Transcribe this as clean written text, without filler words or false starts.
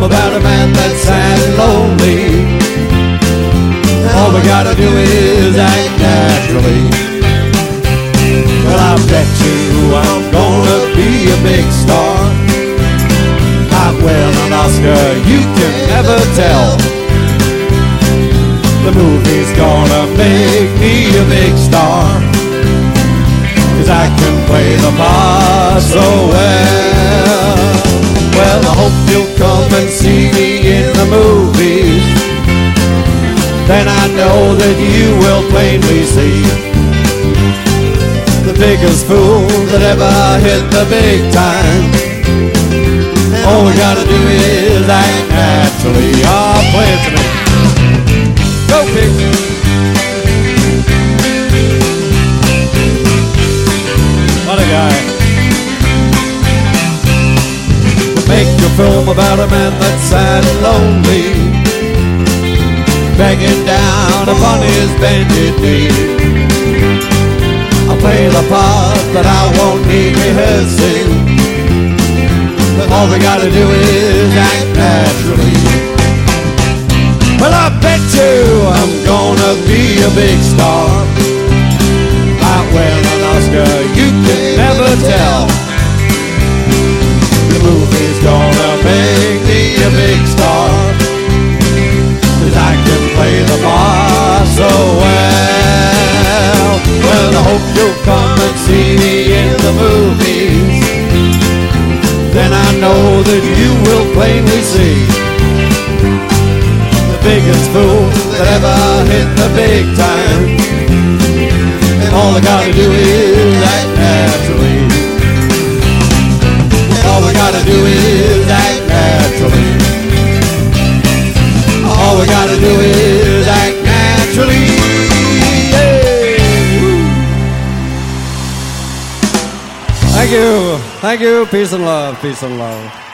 about a man that's sad and lonely. All we gotta do is act naturally. Well, I bet you I'm gonna be a big star. I'd win an Oscar, you can never tell. The movie's gonna make me a big star, 'cause I can play the part so well. Well, I hope you'll come and see me in the movies. Then I know that you will plainly see the biggest fool that ever hit the big time. All we gotta do is act naturally. Oh, play it to me. Go, Pig. What a guy. Make a film about a man that's sad and lonely, begging down upon his bended knee. I'll play the part that I won't need rehearsing. All we gotta do is act naturally. Well, I bet you I'm gonna be a big star. Might win an Oscar, you can never tell. The movie's gonna make me a big star, 'cause I can play the part so well. Well, I hope you'll come and see me in the movies. Then I know that you will plainly see the biggest fool that ever hit the big time. And all I gotta do is act naturally. All we gotta do is act naturally. All we gotta do is act naturally. Thank you. Thank you. Peace and love. Peace and love.